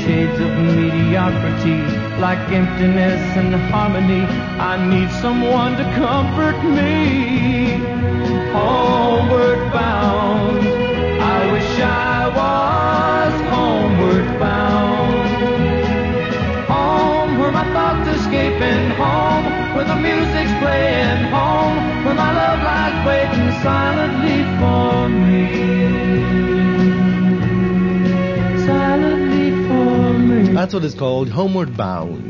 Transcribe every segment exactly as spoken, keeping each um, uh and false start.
shades of mediocrity, like emptiness and harmony. I need someone to comfort me. Homeward bound, I wish I was homeward bound. Home where my thoughts escaping, home where the music's playing, home where my love lies waiting silently for me. Silently for me. That's what it's called, Homeward Bound.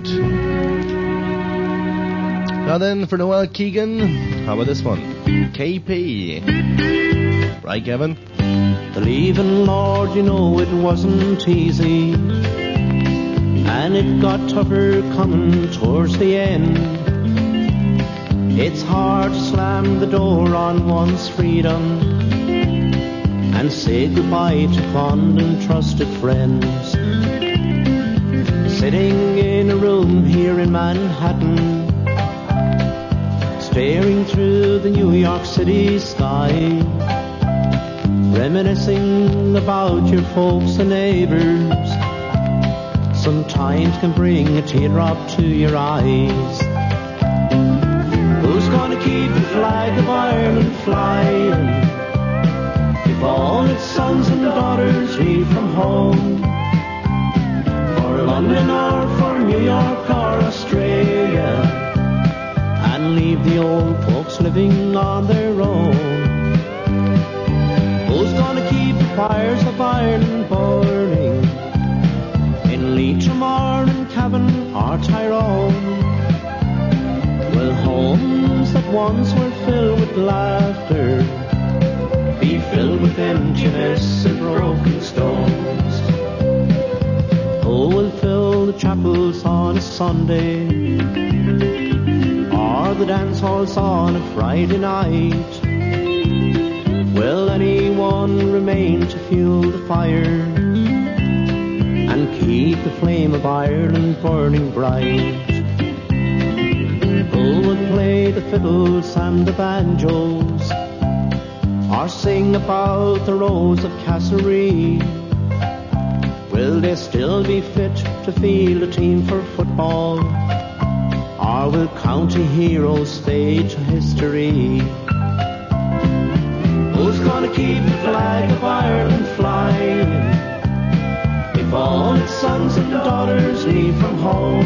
Now then, for Noel Keegan, how about this one? K P. Right, Kevin? The leaving, Lord, you know it wasn't easy, and it got tougher coming towards the end. It's hard to slam the door on one's freedom and say goodbye to fond and trusted friends. Sitting in a room here in Manhattan, staring through the New York City sky, reminiscing about your folks and neighbors, sometimes can bring a teardrop to your eyes. Who's gonna keep the flag of Ireland flying if all its sons and daughters leave from home for London or for New York or Australia, and leave the old folks living on their own? Who's gonna keep the fires of Ireland burning in Leitrim or in Cavan or Tyrone? Will homes that once were filled with laughter be filled with emptiness and broken stones? Who will fill the chapels on a Sunday or the dance halls on a Friday night? Will anyone remain to fuel the fire and keep the flame of Ireland burning bright? Who will play the fiddles and the banjos or sing about the roads of Castlereagh? Will they still be fit to field a team for football, or will county heroes fade to history? Who's gonna keep the flag of Ireland flying if all its sons and daughters leave from home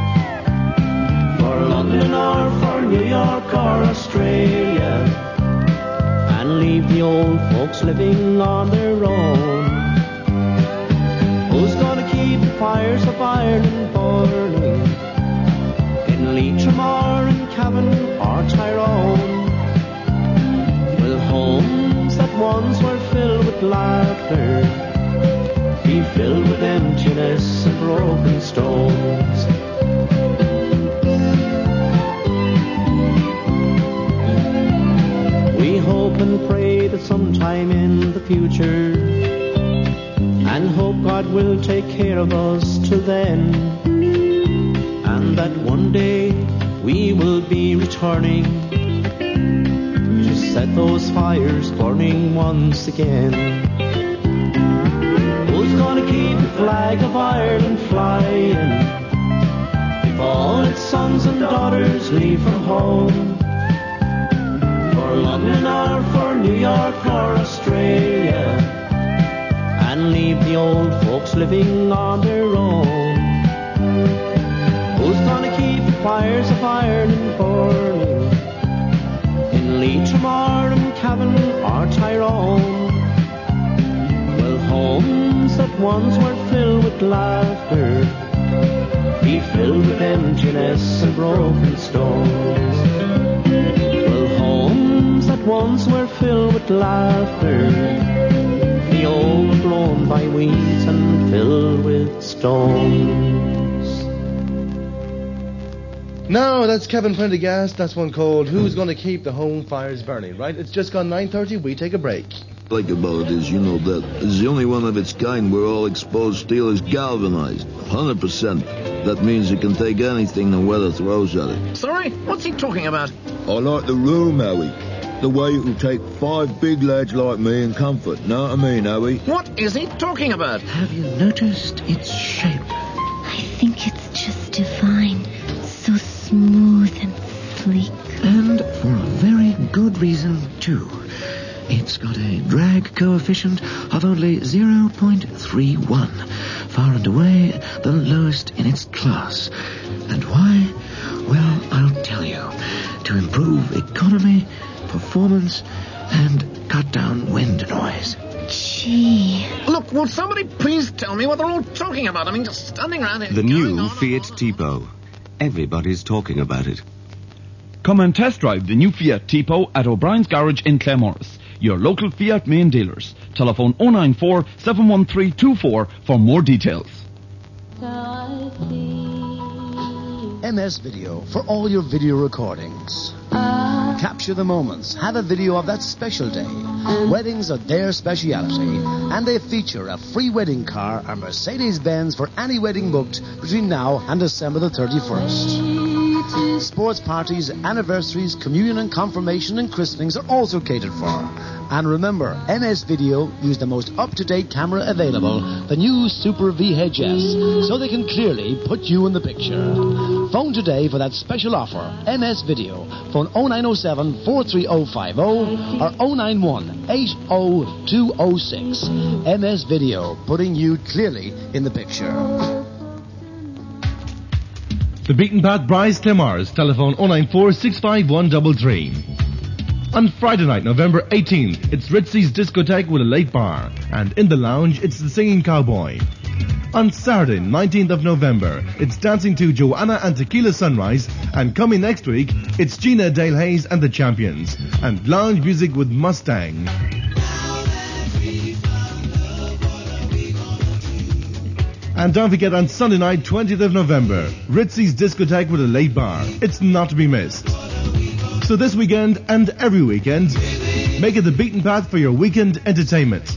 for London or for New York or Australia, and leave the old folks living on their own? Who's gonna keep the fires of Ireland burning in Leitrim or in Cavan or Tyrone? Will homes that once were filled with laughter be filled with emptiness and broken stones? We hope and pray that sometime in the future, and hope God will take care of us till then, and that one day we will be returning to set those fires burning once again. Who's gonna keep the flag of Ireland flying if all its sons and daughters leave from home for London or for New York or Australia, and leave the old folks living on their own? Who's gonna keep the fires of Ireland burning in Leitrim or in Cavan or Tyrone? Will homes that once were filled with laughter be filled with emptiness and broken stones? Will homes that once were filled with laughter be overgrown by weeds and filled with stones? No, that's Kevin Prendergast. That's one called Who's Gonna Keep the Home Fires Burning, right? It's just gone nine thirty. We take a break. Like about it is, you know that it's the only one of its kind where all exposed steel is galvanized. one hundred percent. That means it can take anything the weather throws at it. Sorry? What's he talking about? I like the room, Howie. The way it will take five big lads like me in comfort. Know what I mean, Howie? What is he talking about? Have you noticed its shape? I think it's just divine. So smooth and sleek. And for a very good reason, too. It's got a drag coefficient of only zero point three one, far and away the lowest in its class. And why? Well, I'll tell you. To improve economy, performance, and cut down wind noise. Gee. Look, will somebody please tell me what they're all talking about? I mean, just standing around here. The going new on and Fiat on and Tipo. Everybody's talking about it. Come and test drive the new Fiat Tipo at O'Brien's Garage in Claremorris. Your local Fiat main dealers. Telephone oh nine four, seven one three two four for more details. M S Video for all your video recordings. Capture the moments. Have a video of that special day. Weddings are their speciality, and they feature a free wedding car or Mercedes-Benz for any wedding booked between now and December the thirty-first. Sports parties, anniversaries, communion and confirmation and christenings are also catered for. And remember, M S Video use the most up-to-date camera available, the new Super V H S, so they can clearly put you in the picture. Phone today for that special offer, M S Video. Phone oh nine oh seven, four three oh five oh or oh nine one, eight oh two oh six. M S Video, putting you clearly in the picture. The Beaten Path Brides Clamars. Telephone oh nine four, six five one three three. On Friday night, November eighteenth, it's Ritzy's Discotheque with a late bar. And in the lounge, it's the Singing Cowboy. On Saturday, nineteenth of November, it's dancing to Joanna and Tequila Sunrise. And coming next week, it's Gina Dale Hayes and the Champions. And lounge music with Mustang. And don't forget, on Sunday night, twentieth of November, Ritzy's Discotheque with a late bar. It's not to be missed. So this weekend and every weekend, make it the Beaten Path for your weekend entertainment.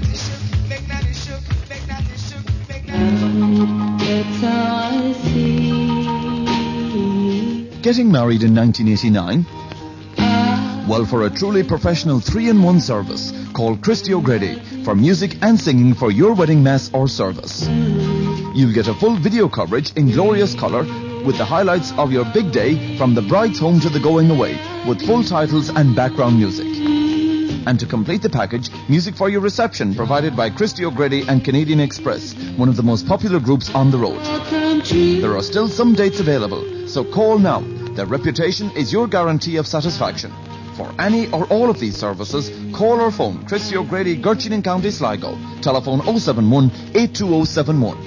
Getting married in nineteen eighty-nine? Well, for a truly professional three in one service, call Christy O'Grady for music and singing for your wedding mass or service. You'll get a full video coverage in glorious colour with the highlights of your big day from the bride's home to the going away, with full titles and background music. And to complete the package, music for your reception provided by Christy O'Grady and Canadian Express, one of the most popular groups on the road. There are still some dates available, so call now. Their reputation is your guarantee of satisfaction. For any or all of these services, call or phone Christy O'Grady, Gurchin in County Sligo. Telephone oh seven one, eight two oh seven one.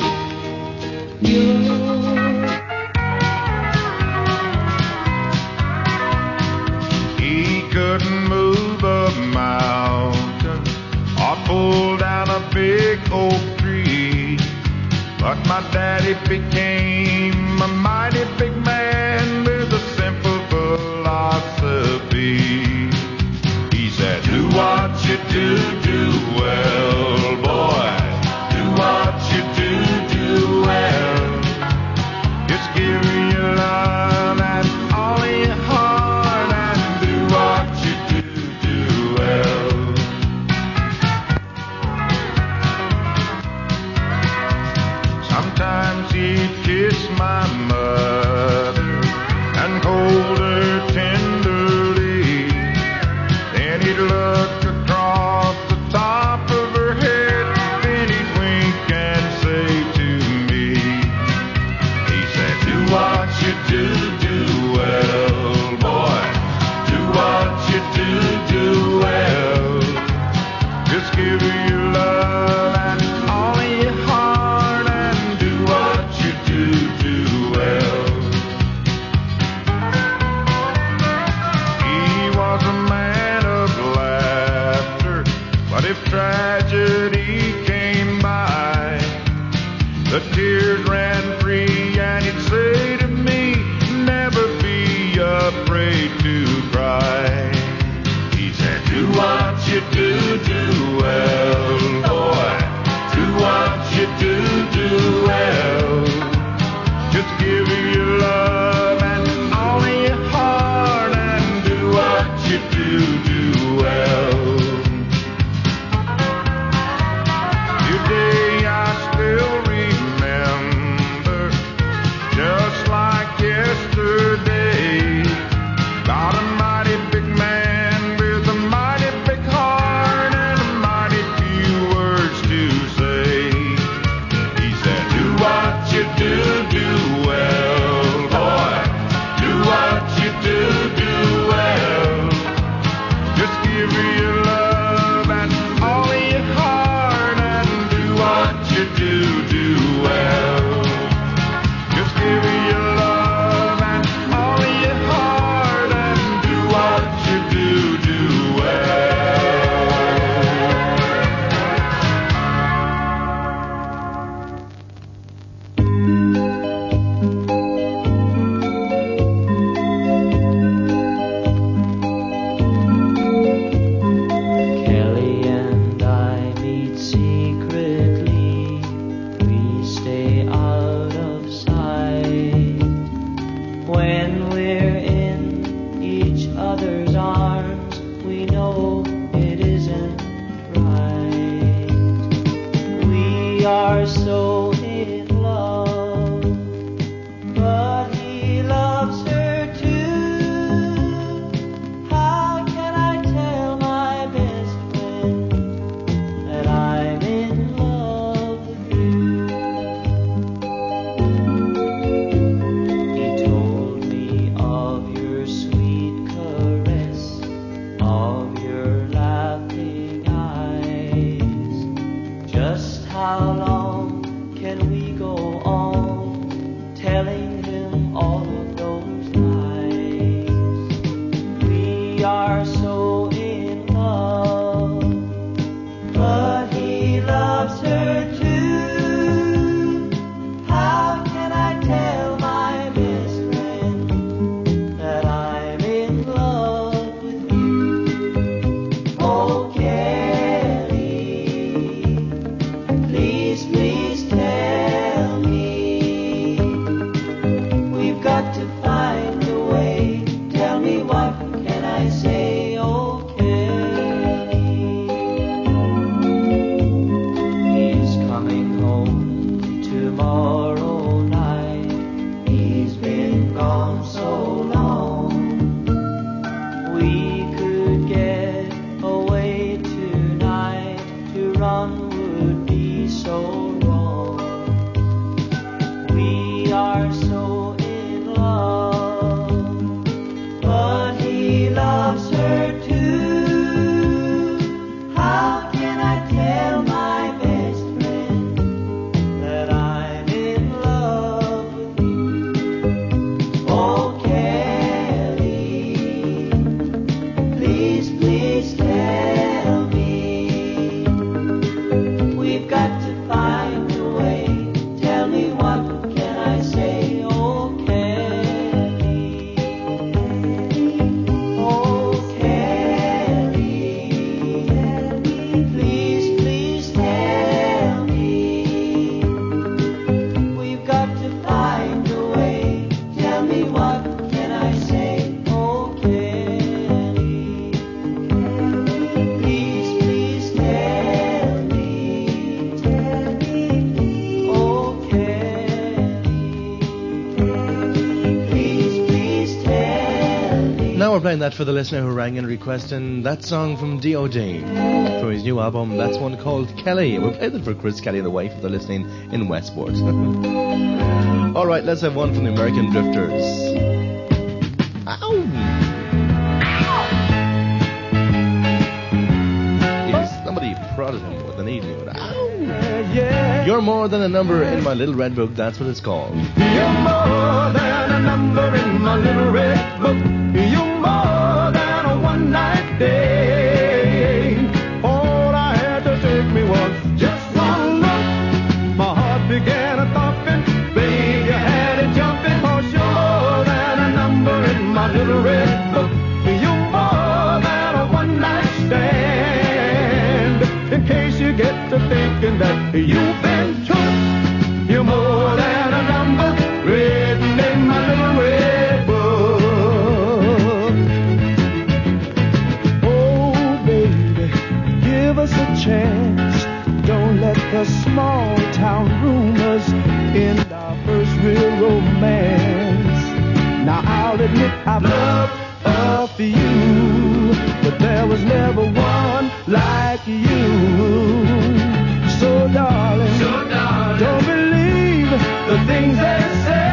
He couldn't move a mountain or pull down a big oak tree, but my daddy became a mighty big man with a simple philosophy. He said, do what you do, do well, boy. Do what you do, do well. Just give your love and all your heart and do what you do, do well. Sometimes he'd you do, do well. Today I still remember, just like yesterday. Got a mighty big man with a mighty big heart and a mighty few words to say. He said, do what you do, do well, boy. Do what you do, do well. Just give your love and all of your heart and do what you do, do well. Just give your love and all of your heart and do what you do, do well. Kelly and I meet secretly. We stay out of sight. When we're in each other's arms, we know it isn't right. We are so in love, but he loves her too. How can I tell my best friend that I'm in love with you? He told me of your sweet caress, of your laughing eyes. Just how long can we go on telling him all of those lies? We are so in love, but he loves her too. How can I tell my best friend that I'm in love with you? Oh, Kelly, please, please tell me. We've got to find a way. Tell me, what can I say? Oh, Kelly. He's coming home tomorrow night. He's been gone so long. We could get away tonight. To run would be so wrong. We are so in love, but he loves her too. How can I tell my best friend that I'm in love with you? Oh, Kelly, please, please tell me. We've got to find a way. Tell me, what can I say? Oh, Kelly. Oh, Kelly. Please, please tell me. We've got to find a way. Tell me, what can I say? Oh, Kelly. Please, please tell me. Oh, Kelly. Please, please tell me. Now we're playing that for the listener who rang in requesting that song from D O D from his new album. That's one called Kelly. We played it for Chris Kelly and the wife if they're listening in Westport. All right, let's have one from the American Drifters. Ow! Yes, somebody prodded him with an evening with ow! You're more than a number in my little red book. That's what it's called. You're more than a number in my little red book. You're more than a one-night day. All I had to take me was just one look. My heart began a thumping. Babe, you had it jumping. 'Cause you're more than a number in my little red book. You're more than a one-night stand. In case you get to thinking that you've been took, you're more than a number written in my little red book. chance. Don't let the small town rumors end our first real romance. Now I'll admit I've loved a few, but there was never one like you. So darling, so darling, don't believe the things they say.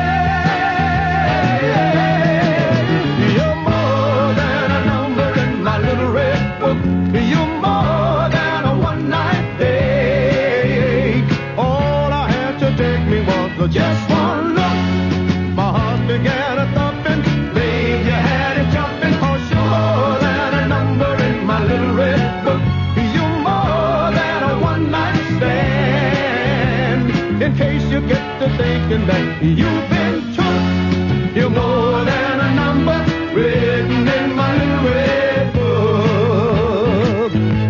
You're more than a number in my little red book. You're more than a one-night date. All I had to take me was just one look. My heart began a thumping. Babe, you had it jumping. 'Cause you're more than a number in my little red book. You're more than a one-night stand. In case you get to thinking that you've been took, you're more than a number written in my little red book.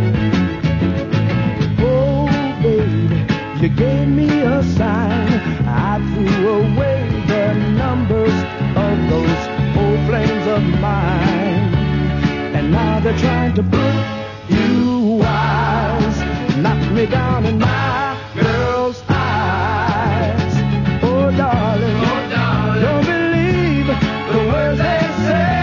Oh, baby, you gave me a sign. I threw away the numbers of those old flames of mine. And now they're trying to put you wise, knock me down in my girl's eyes. Oh, darling, oh, darling, don't believe the words they say.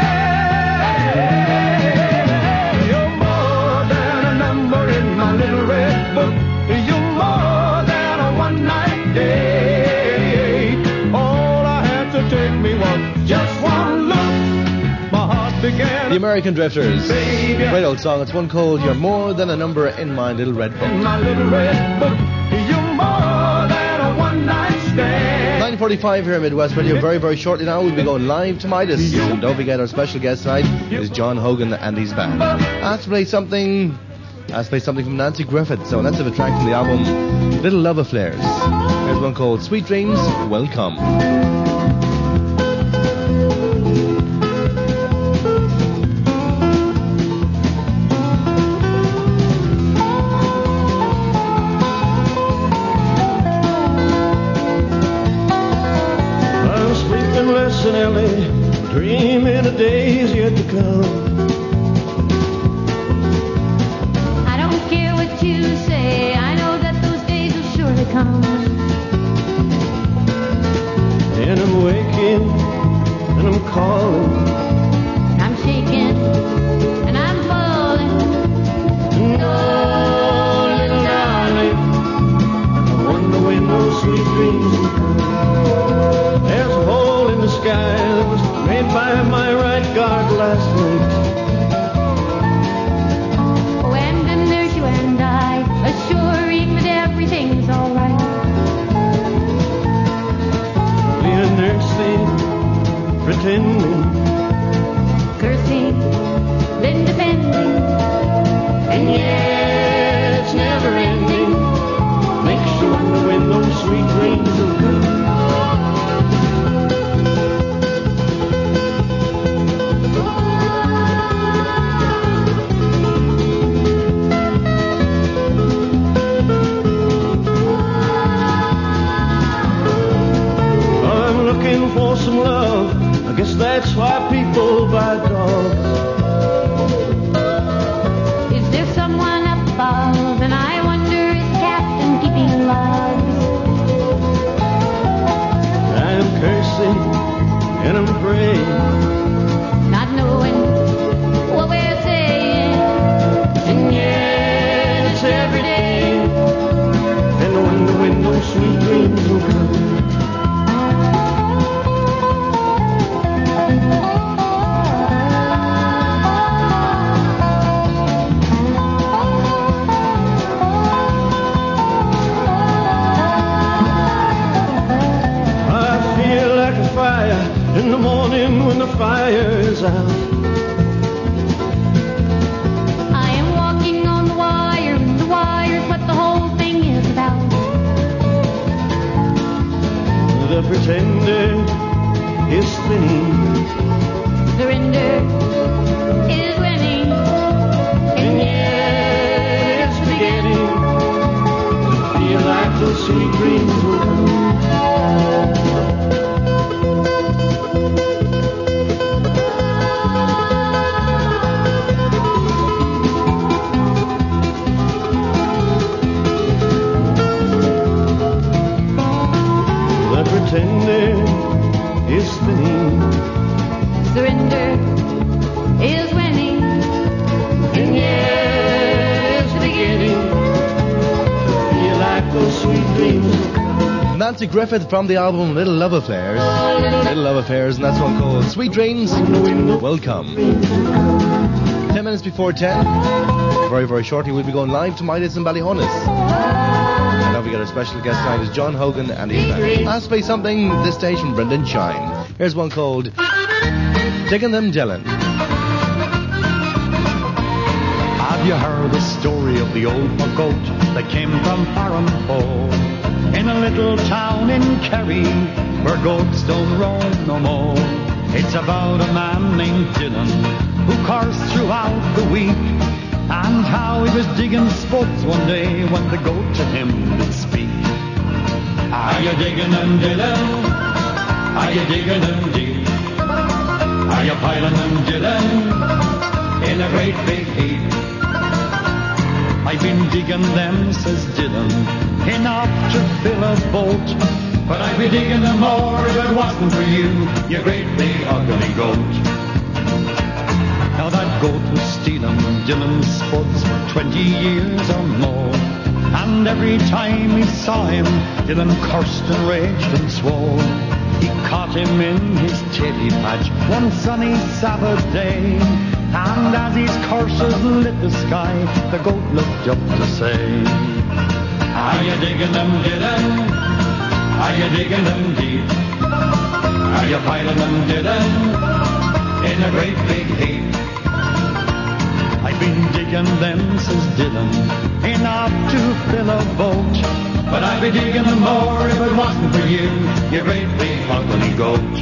You're more than a number in my little red book. You're more than a one-night date. All I had to take me was just one look. My heart began. The American Drifters. Great old song. It's one called You're More Than a Number in My Little Red Book. In my little red book, you're more than a one-night stand. nine forty-five here at Midwest Radio. Very, very shortly now we'll be going live to Midas. And don't forget our special guest tonight is John Hogan and his band. Let's play something Let's play something from Nancy Griffith. So let's have a track from the album Little Love Affairs. Here's one called Sweet Dreams Will Come. Dreaming of days yet to come. I don't care what you say, I know that those days will surely come. And I'm waking, and I'm calling. I'm shaking, and I'm falling. No, little darling, I wonder when those sweet dreams will come. There's a hole in the sky that was made by my right guard last night. Oh, and then there's you and I, assuring that everything's alright. We're nursing, pretending, Cursing, then defending, and yeah, it's never ending. Makes you wonder when those sweet dreams will come. For some love, I guess that's why people buy dogs. Nancy Griffith from the album Little Love Affairs. Little Love Affairs, and that's one called Sweet Dreams Will Come. Ten minutes before ten. Very, very shortly we'll be going live to Midas and Ballyhonus. And now we got our special guest tonight is John Hogan and his band. I'll play something this stage from Brendan Shine. Here's one called Digging Them Dylan. Have you heard the story of the old goat that came from Farranford? In a little town in Kerry, where goats don't roam no more. It's about a man named Dylan, who cursed throughout the week, and how he was digging spuds one day when the goat to him did speak. Are you digging them, Dylan? Are you digging them deep? Are you piling them, Dylan, in a great big heap? I've been digging them, says Dylan, enough to fill a boat. But I'd be digging them more if it wasn't for you, you great big ugly goat. Now that goat was stealing Dylan's spuds for twenty years or more. And every time he saw him, Dylan cursed and raged and swore. He caught him in his teddy patch one sunny Sabbath day. And as his curses lit the sky, the goat looked up to say, are you digging them, Dylan? Are you digging them deep? Are you piling them, Dylan, in a great big heap? I've been digging them, says Dylan, enough to fill a boat. But I'd be digging them more if it wasn't for you, you great big ugly goat.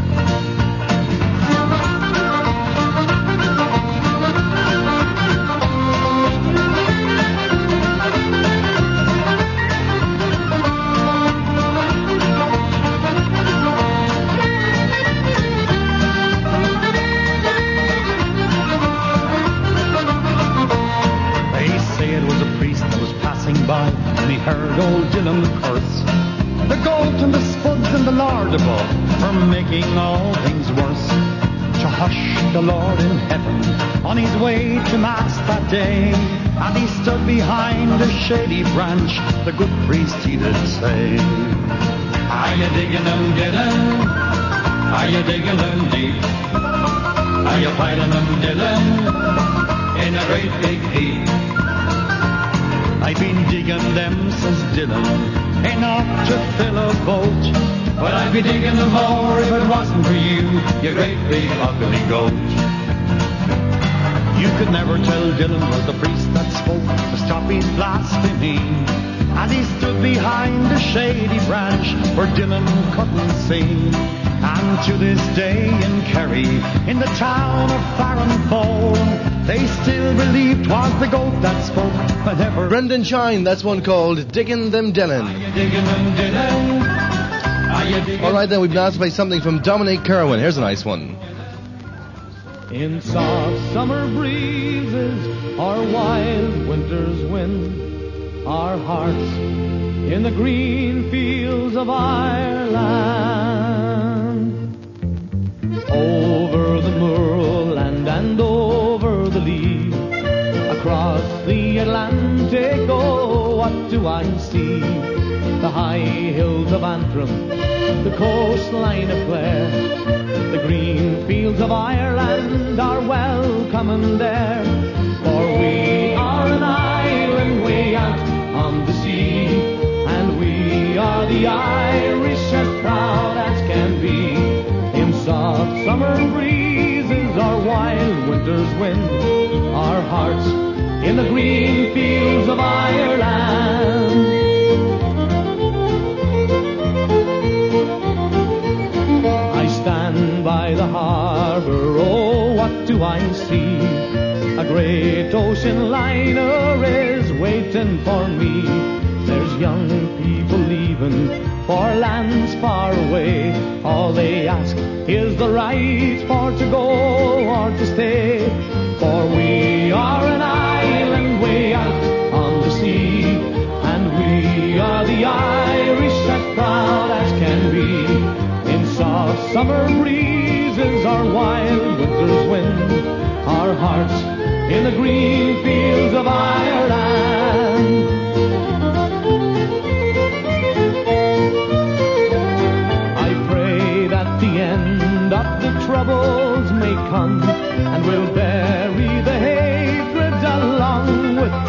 Heard old Dylan curse the goat and the spuds and the Lord above for making all things worse. To hush the Lord in heaven on his way to Mass that day, and he stood behind a shady branch. The good priest he did say, are you digging them, Dylan? Are you digging them deep? Are you piling them, Dylan, in a great big heap? I've been digging them, says Dylan, enough to fill a boat. But I'd be digging them more if it wasn't for you, you great big ugly goat. You could never tell Dylan was the priest that spoke to stop his blasphemy, as he stood behind a shady branch where Dylan couldn't see. And to this day in Kerry, in the town of Farranford, they still believe 'twas the goat that spoke. Whenever Brendan Shine, that's one called Digging Them Dylan. Are you digging them, Dylan? Are you digging? All right, then we've now to play something from Dominic Kerwin. Here's a nice one. In soft summer breezes, or wild winter's wind, our hearts in the green fields of Ireland, over the moorland and over the lea, across the Atlantic, oh, what do I see? The high hills of Antrim, the coastline of Clare, the green fields of Ireland are welcoming there. For we are an island way out on the sea, and we are the Irish as proud as can be. In soft summer breezes, our wild winter's wind, our hearts in the green fields of Ireland. I stand by the harbour, oh, what do I see? A great ocean liner is waiting for me. There's young people leaving for lands far away. All they ask is the right for to go or to stay. For we are an island way out on the sea, and we are the Irish as proud as can be. In soft summer breezes, our wild winter's wind, our hearts in the green fields of Ireland.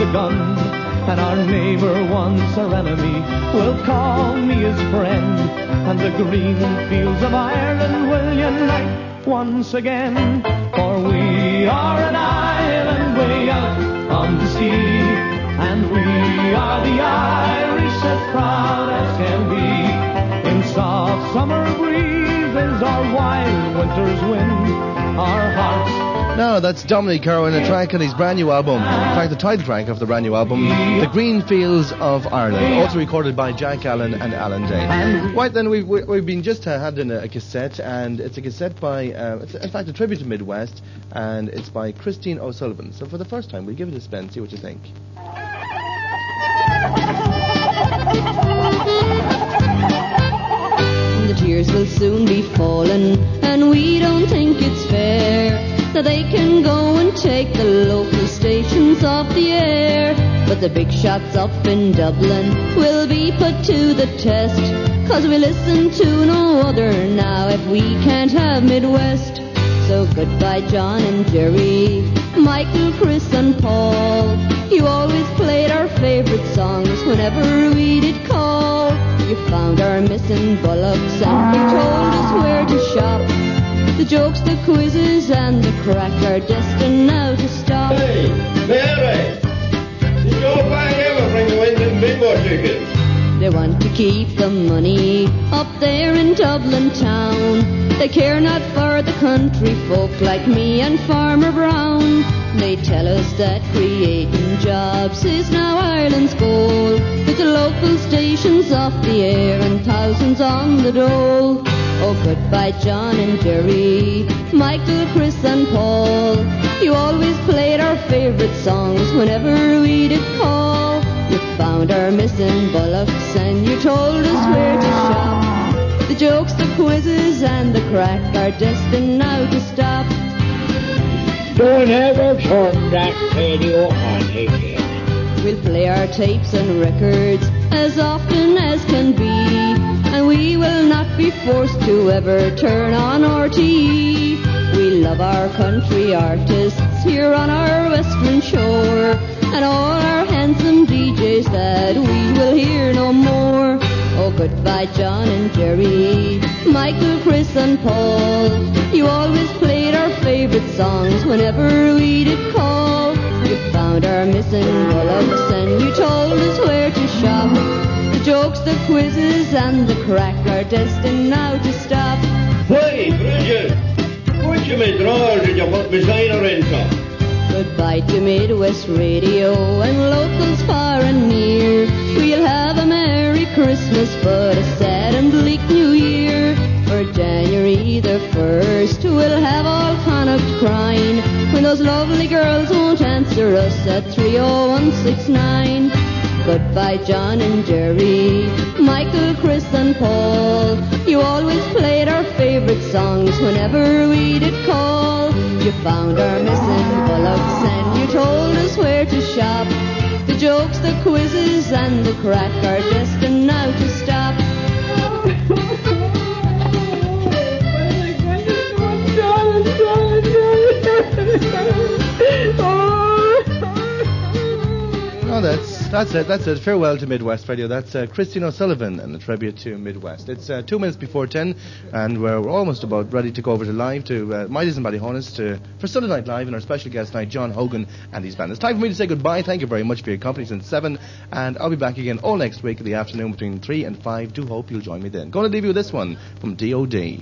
a gun, and our neighbor, once our enemy, will call me his friend, and the green fields of Ireland will unite once again. For we are an island way out on the sea, and we are the Irish as proud as can be. In soft summer breezes or wild winter's wind, our hearts. Now, that's Dominic Irwin, a track on his brand new album. In fact, the title track of the brand new album, The Green Fields of Ireland, also recorded by Jack Allen and Alan Day. Right then, we've, we've been just uh, had in a, a cassette, and it's a cassette by, uh, it's in fact a tribute to Midwest, and it's by Christine O'Sullivan. So for the first time, we'll give it a spin, see what you think. The tears will soon be falling, and we don't think it's fair that they can go and take the local stations off the air. But the big shots up in Dublin will be put to the test, 'cause we listen to no other now if we can't have Midwest. So goodbye John and Jerry, Michael, Chris and Paul. You always played our favourite songs whenever we did call. You found our missing bullocks and you told us where to shop. The jokes, the quizzes and the crack are destined now to stop. Hey, Mary, did your bang ever bring the wind in Bimbo chickens? They want to keep the money up there in Dublin town. They care not for the country folk like me and Farmer Brown. They tell us that creating jobs is now Ireland's goal, with the local stations off the air and thousands on the dole. Oh, goodbye John and Jerry, Michael, Chris and Paul. You always played our favourite songs whenever we did call. You found our missing bullocks and you told us where to shop. The jokes, the quizzes and the crack are destined now to stop. Don't ever turn that radio on again. We'll play our tapes and records as often as can be, and we will not be forced to ever turn on R T E. We love our country artists here on our western shore, and all our handsome D Js that we will hear no more. Oh, goodbye John and Jerry, Michael, Chris and Paul. You always played our favourite songs whenever we did call. You found our missing bullocks and you told us where to shop. The jokes, the quizzes and the crack are destined now to stop. Hey, Bridget, put your midroll, did you put me signer in top? Goodbye to Midwest Radio and locals far and near. We'll have a Merry Christmas but a sad and bleak New Year. For January the first we'll have all Connacht crying when those lovely girls won't answer us at three oh one six nine. Goodbye John and Jerry, Michael, Chris and Paul. You always played our favourite songs whenever we did call. You found our missing bullocks and you told us where to shop. The jokes, the quizzes and the crack are destined now to stop. Oh, that's that's it. That's it. Farewell to Midwest Radio. That's uh, Christine O'Sullivan and the tribute to Midwest. It's uh, two minutes before ten, and we're almost about ready to go over to live to uh, Midas and Ballyhonus to for Sunday Night Live and our special guest tonight, John Hogan and his band. It's time for me to say goodbye. Thank you very much for your company since seven, and I'll be back again all next week in the afternoon between three and five. Do hope you'll join me then. Going to leave you with this one from D O D.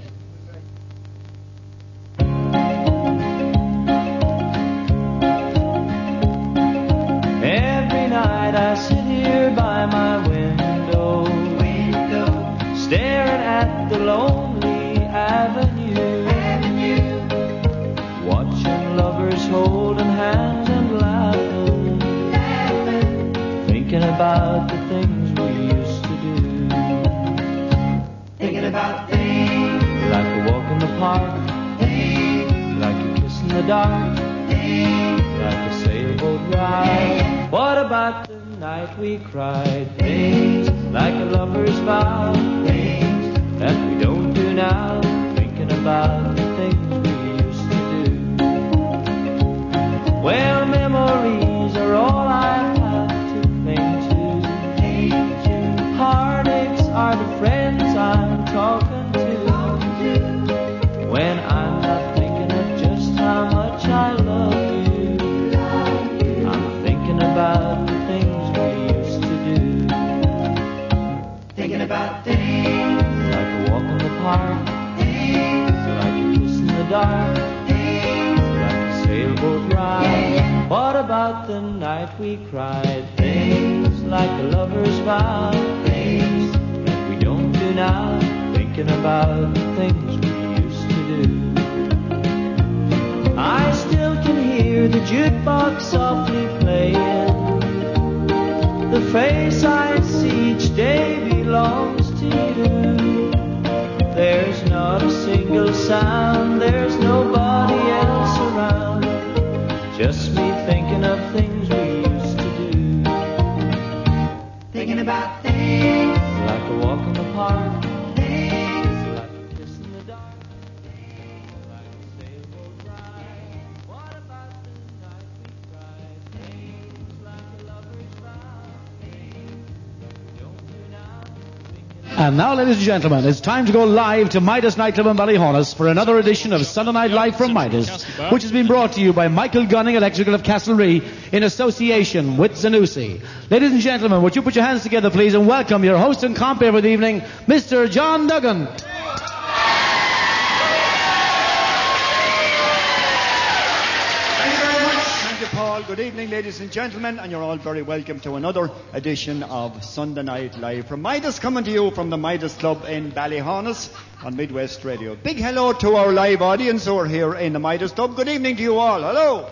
I sit here by my window, window, staring at the lonely avenue, avenue, watching lovers holding hands and laughing, laughing, thinking about the things we used to do, thinking about things like a walk in the park, things like a kiss in the dark, things like a sailboat ride. What about the night we cried? Things like a lover's vow, things that we don't do now, thinking about the things we used to do. Well, memories are all I have. about the night we cried? Things like a lover's vow, things that we don't do now. Thinking about the things we used to do. I still can hear the jukebox softly playing. The face I see each day belongs to you. There's not a single sound, there's nobody else around. Just me thinking of things we used to do. Thinking about things like a walk in the park, things like a kiss in the dark, things like a sailboat ride. What about the night we cried? Things like a lover's vow, things that we don't do now. And now, ladies and gentlemen, it's time to go live to Midas Nightclub in Ballyhonus for another edition of Sunday Night Live from Midas, which has been brought to you by Michael Gunning Electrical of Castlerea in association with Zanussi. Ladies and gentlemen, would you put your hands together, please, and welcome your host and compere for the evening, Mister John Duggan. Paul. Good evening, ladies and gentlemen, and you're all very welcome to another edition of Sunday Night Live from Midas, coming to you from the Midas Club in Ballyhonus on Midwest Radio. Big hello to our live audience who are here in the Midas Club. Good evening to you all. Hello.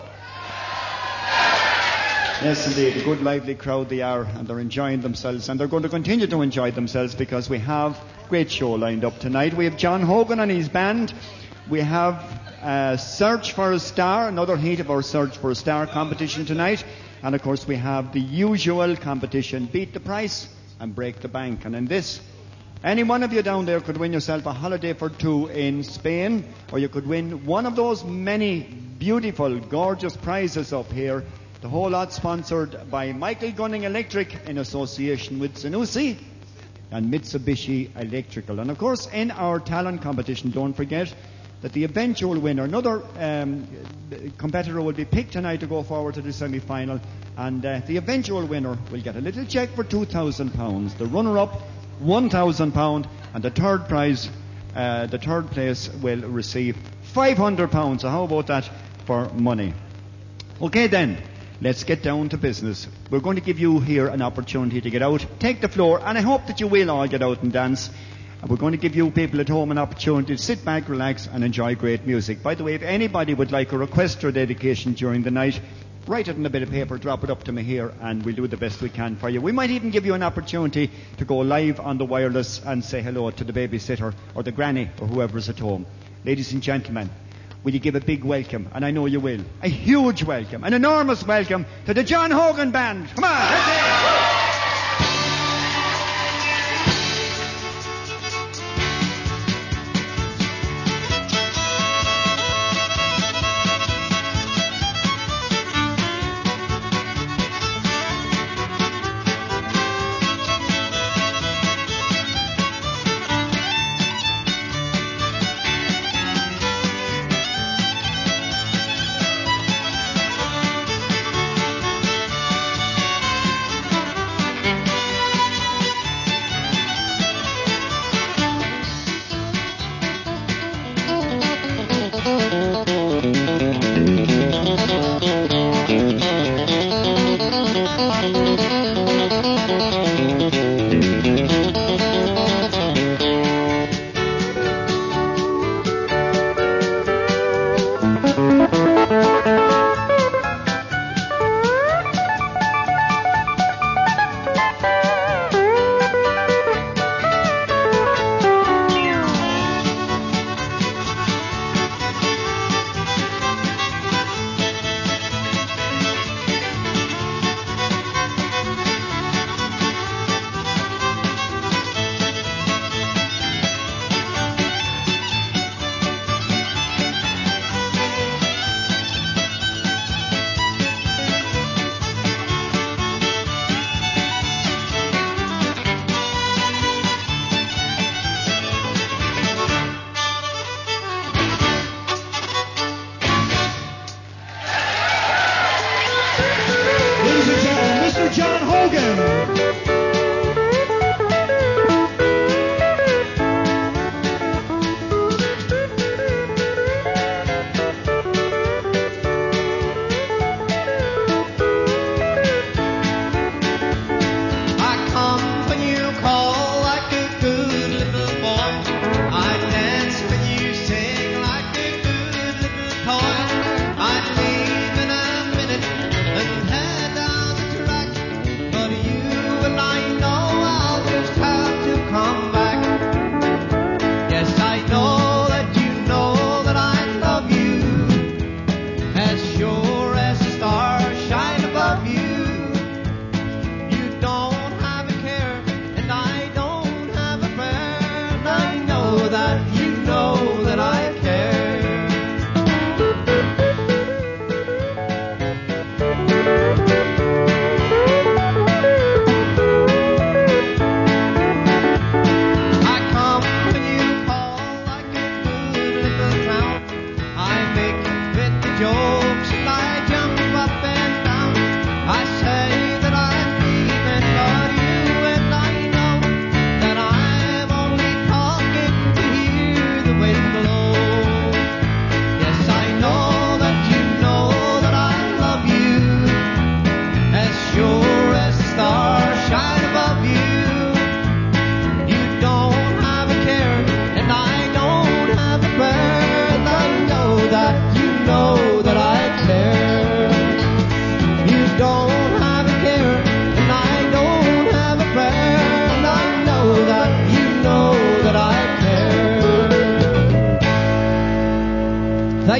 Yes, indeed, a good lively crowd they are, and they're enjoying themselves, and they're going to continue to enjoy themselves because we have a great show lined up tonight. We have John Hogan and his band. We have uh, Search for a Star, another heat of our Search for a Star competition tonight. And of course we have the usual competition, Beat the Price and Break the Bank. And in this, any one of you down there could win yourself a holiday for two in Spain, or you could win one of those many beautiful, gorgeous prizes up here. The whole lot sponsored by Michael Gunning Electric in association with Zanussi and Mitsubishi Electrical. And of course, in our talent competition, don't forget that the eventual winner, another um, competitor will be picked tonight to go forward to the semi-final, and uh, the eventual winner will get a little cheque for two thousand pounds. The runner-up, one thousand pounds, and the third prize, uh, the third place will receive five hundred pounds. So how about that for money? Okay then, let's get down to business. We're going to give you here an opportunity to get out, take the floor, and I hope that you will all get out and dance. And we're going to give you people at home an opportunity to sit back, relax, and enjoy great music. By the way, if anybody would like a request or dedication during the night, write it on a bit of paper, drop it up to me here, and we'll do the best we can for you. We might even give you an opportunity to go live on the wireless and say hello to the babysitter or the granny or whoever's at home. Ladies and gentlemen, will you give a big welcome, and I know you will, a huge welcome, an enormous welcome to the John Hogan Band. Come on, let's hear it.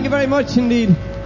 Thank you very much indeed.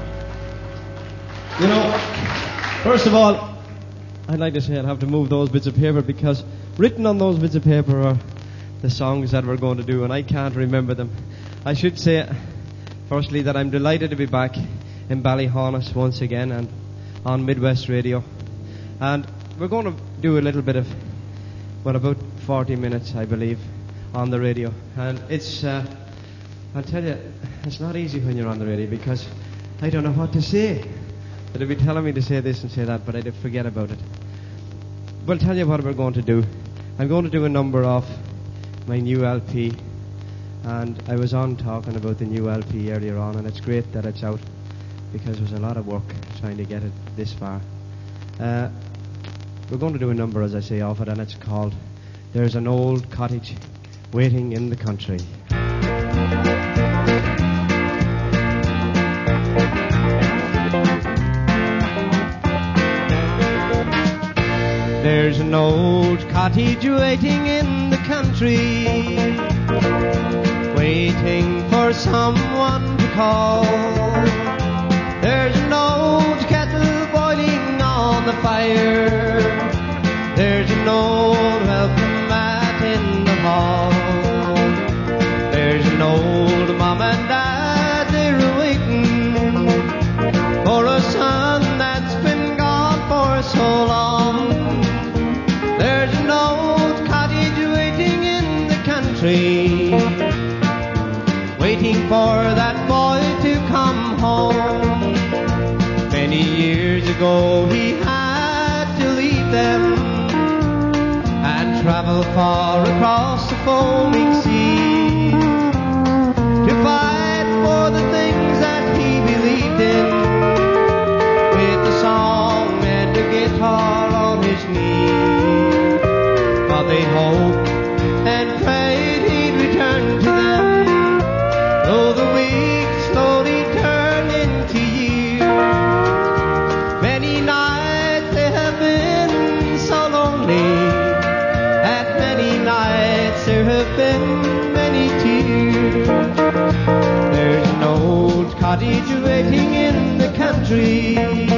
You know, first of all, I'd like to say I'd have to move those bits of paper because written on those bits of paper are the songs that we're going to do, and I can't remember them. I should say, firstly, that I'm delighted to be back in Ballyhonus once again and on Midwest Radio. And we're going to do a little bit of, well, about forty minutes, I believe, on the radio. And it's, uh, I'll tell you, it's not easy when you're on the radio because I don't know what to say. They'll be telling me to say this and say that, but I'd forget about it. Well, tell you what we're going to do. I'm going to do a number off my new L P, and I was on talking about the new L P earlier on, and it's great that it's out because there's a lot of work trying to get it this far. Uh, we're going to do a number, as I say, off it, and it's called There's an Old Cottage Waiting in the Country. There's an old cottage waiting in the country, waiting for someone to call. There's an old kettle boiling on the fire. There's an old welcome mat in the hall. There's an old mom and dad, they're waiting for a son that's been gone for so long. There's an old cottage waiting in the country, waiting for that boy to come home. Many years ago he had to leave them and travel far across the foaming sea to fight for the things that he believed in, with a song and a guitar on his knee. But they hoped and prayed he'd return to them, though the weeks slowly turned into years. Many nights they have been so lonely, and many nights there have been many tears. There's an old cottage waiting in the country,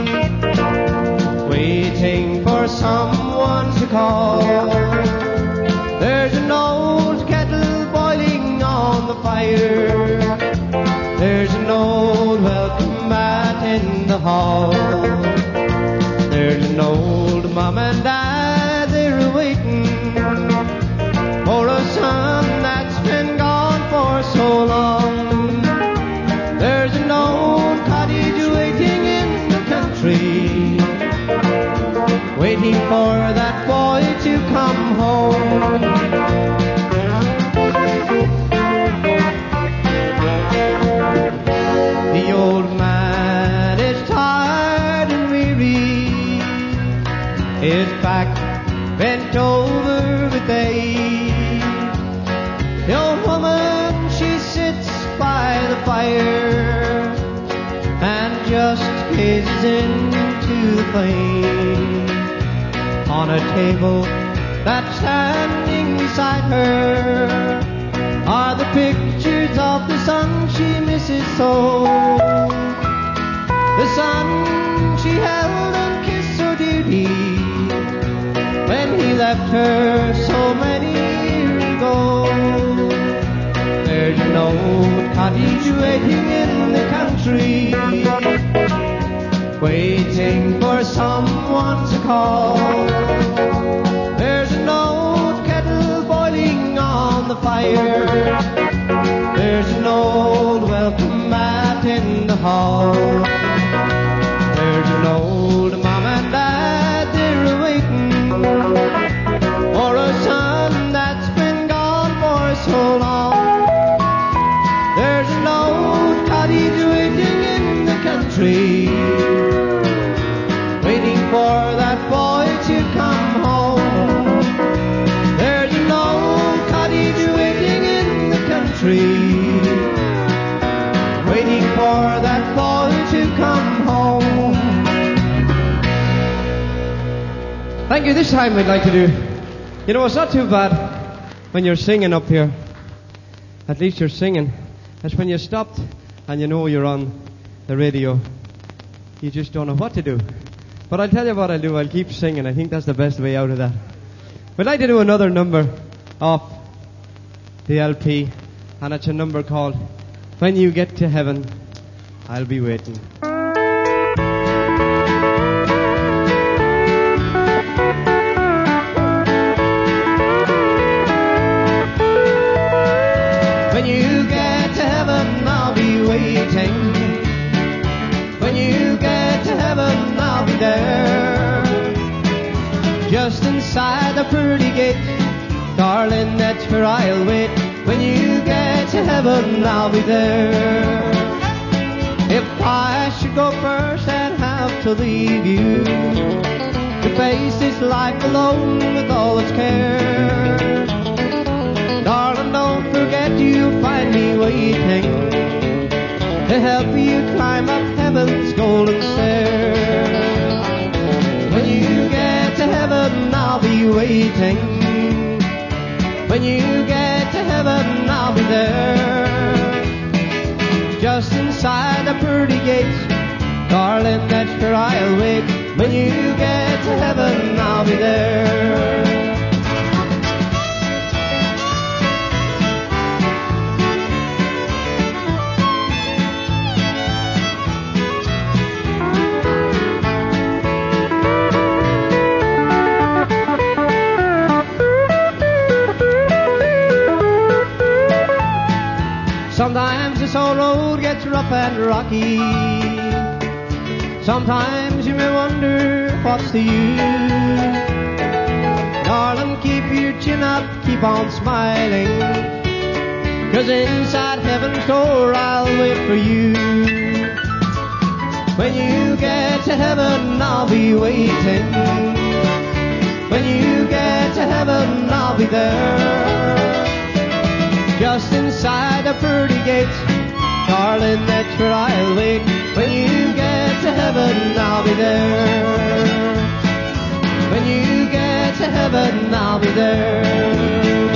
waiting for someone to call. There's an old kettle boiling on the fire. There's an old welcome mat in the hall. There's an old mom and dad, they're waiting for a son that's been gone for so long. There's an old cottage waiting in the country, waiting for that boy to come home. The old man is tired and weary, his back bent over with age. The old woman, she sits by the fire and just gazes into the flame. On a table that's standing beside her are the pictures of the son she misses so. The son she held and kissed so dearly when he left her so many years ago. There's an old cottage waiting in the country, waiting for someone to call. There's an old kettle boiling on the fire. There's an old welcome mat in the hall. There's an old mom and dad, they're waiting for a son that's been gone for so long. There's an old cottage waiting in the country, waiting for that boy to come home. There's an old cottage waiting in the country, waiting for that boy to come home. Thank you. This time I'd like to do, you know, it's not too bad when you're singing up here. At least you're singing. That's when you stopped and you know you're on the radio, you just don't know what to do. But I'll tell you what I'll do. I'll keep singing. I think that's the best way out of that. We'd like to do another number off the L P, and it's a number called When You Get to Heaven, I'll Be Waiting. When you get to heaven, I'll be waiting. When you get to heaven, I'll be there. Just inside the pretty gate, darling, that's where I'll wait. When you get to heaven, I'll be there. If I should go first and have to leave you to face this life alone with all its care, darling, don't forget you'll find me waiting to help you climb up heaven's golden stair. When you get to heaven, I'll be waiting. When you get to heaven, I'll be there. Just inside the pretty gates, darling, that's where I'll wait. When you get to heaven, I'll be there. Sometimes this old road gets rough and rocky. Sometimes you may wonder what's the use. Darling, keep your chin up, keep on smiling, 'cause inside heaven's door I'll wait for you. When you get to heaven, I'll be waiting. When you get to heaven, I'll be there. Just inside the pretty gates, darling, that's where I'll wait. When you get to heaven, I'll be there. When you get to heaven, I'll be there.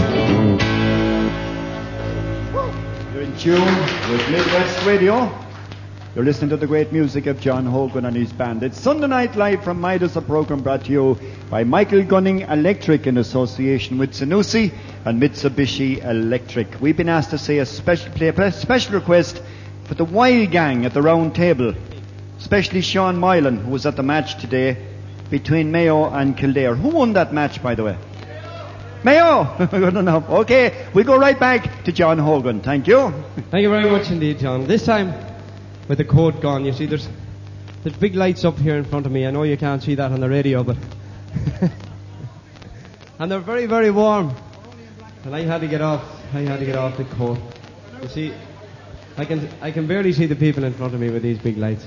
You're in tune with Midwest Radio. You're listening to the great music of John Hogan and his band. It's Sunday Night Live from Midas, a program brought to you by Michael Gunning Electric in association with Sanusi and Mitsubishi Electric. We've been asked to say a special play, a special request for the Wild Gang at the round table, especially Sean Moylan, who was at the match today between Mayo and Kildare. Who won that match, by the way? Mayo! Good enough. Okay, we go right back to John Hogan. Thank you. Thank you very much indeed, John. This time, with the coat gone, you see, there's there's big lights up here in front of me. I know you can't see that on the radio, but and they're very, very warm. And I had to get off. I had to get off the coat. You see, I can I can barely see the people in front of me with these big lights.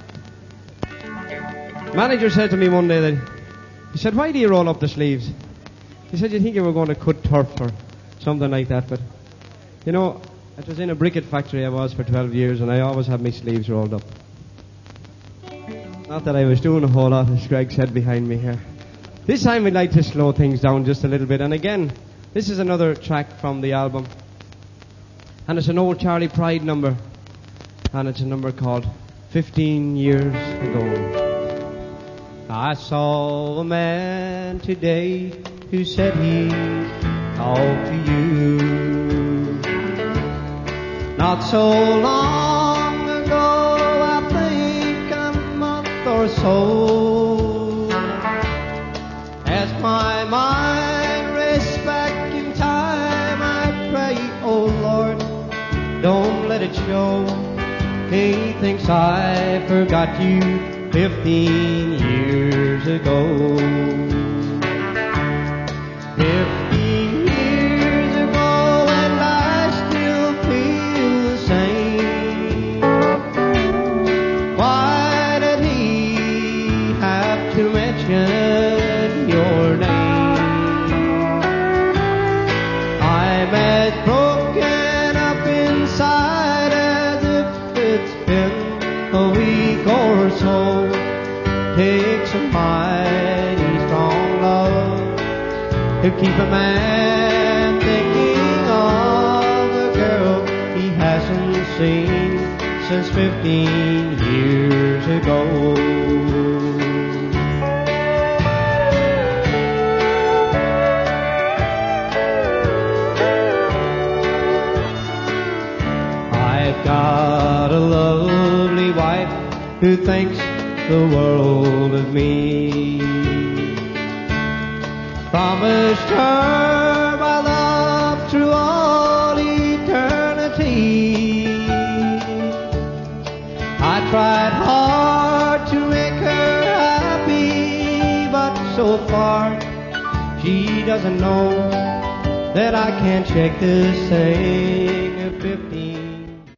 Manager said to me one day that he said, "Why do you roll up the sleeves?" He said, "You think you were going to cut turf or something like that?" But you know, it was in a briquette factory I was for twelve years, and I always had my sleeves rolled up. Not that I was doing a whole lot, as Greg said behind me here. This time we'd like to slow things down just a little bit. And again, this is another track from the album. And it's an old Charlie Pride number. And it's a number called fifteen years ago. I saw a man today who said he'd talk to you. Not so long ago, I think a month or so. As my mind rests back in time, I pray, oh Lord, don't let it show. He thinks I forgot you fifteen years ago. Fifteen years ago, and I still feel the same. Why did he have to mention your name? I'm as broken up inside as if it's been a week or so. Takes a mighty strong love to keep a man thinking of a girl he hasn't seen since fifteen years ago. I've got a lovely wife who thinks the world of me. Promised her my love through all eternity. I tried hard to make her happy, but so far she doesn't know that I can't shake this thing of fifteen.